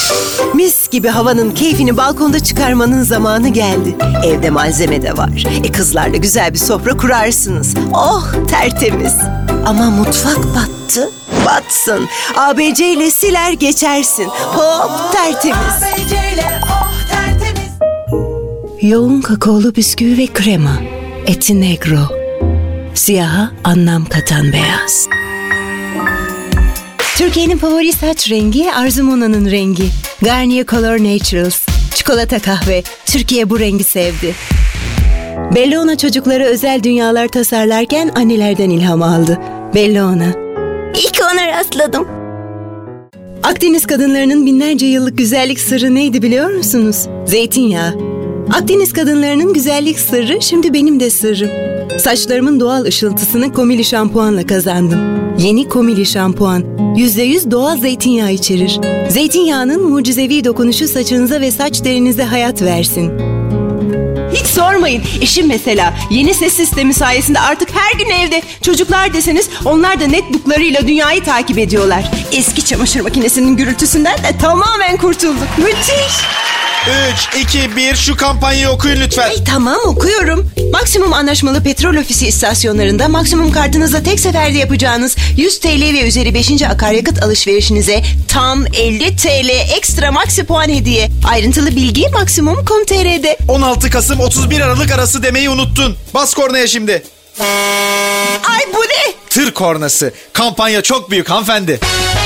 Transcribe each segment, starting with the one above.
Mis gibi havanın keyfini balkonda çıkarmanın zamanı geldi. Evde malzeme de var. Kızlarla güzel bir sofra kurarsınız. Oh, tertemiz. Ama mutfak battı. Batsın. ABC ile siler geçersin. Hop, tertemiz. ABC ile oh, tertemiz. Yoğun kakaolu bisküvi ve krema. Eti negro. Siyaha anlam katan beyaz. Türkiye'nin favori saç rengi Arzu Mona'nın rengi. Garnier Color Naturals. Çikolata kahve. Türkiye bu rengi sevdi. Bellona çocuklara özel dünyalar tasarlarken annelerden ilham aldı. Bellona. İyi ki ona rastladım. Akdeniz kadınlarının binlerce yıllık güzellik sırrı neydi biliyor musunuz? Zeytinyağı. Akdeniz kadınlarının güzellik sırrı şimdi benim de sırrım. Saçlarımın doğal ışıltısını Komili şampuanla kazandım. Yeni Komili şampuan. %100 doğal zeytinyağı içerir. Zeytinyağının mucizevi dokunuşu saçınıza ve saç derinize hayat versin. Hiç sormayın. Eşim mesela yeni ses sistemi sayesinde artık her gün evde. Çocuklar deseniz onlar da netbooklarıyla dünyayı takip ediyorlar. Eski çamaşır makinesinin gürültüsünden de tamamen kurtulduk. Müthiş. 3, 2, 1 şu kampanyayı okuyun lütfen. Tamam okuyorum. Maksimum anlaşmalı petrol ofisi istasyonlarında maksimum kartınızla tek seferde yapacağınız 100 TL ve üzeri 5. akaryakıt alışverişinize tam 50 TL ekstra maksi puan hediye. Ayrıntılı bilgi maksimum.com.tr'de. 16 Kasım 31 Aralık arası demeyi unuttun. Bas kornaya şimdi. Ay bu ne? Tır kornası. Kampanya çok büyük hanımefendi.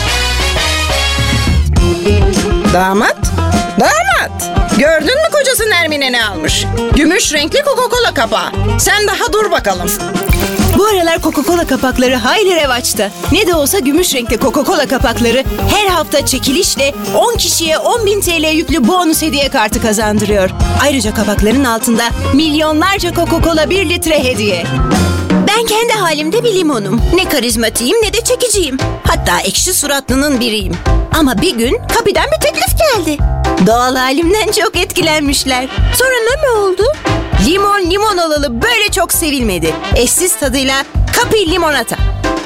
Damat? Gördün mü kocası Nermin'e ne almış? Gümüş renkli Coca-Cola kapağı. Sen daha dur bakalım. Bu aralar Coca-Cola kapakları hayli revaçta. Ne de olsa gümüş renkli Coca-Cola kapakları her hafta çekilişle 10 kişiye 10.000 TL yüklü bonus hediye kartı kazandırıyor. Ayrıca kapakların altında milyonlarca Coca-Cola 1 litre hediye. Ben kendi halimde bir limonum. Ne karizmatiyim ne de çekiciyim. Hatta ekşi suratlının biriyim. Ama bir gün kapıdan bir teklif geldi. Doğal halimden çok etkilenmişler. Sonra ne mi oldu? Limon olalı böyle çok sevilmedi. Eşsiz tadıyla Kapi limonata.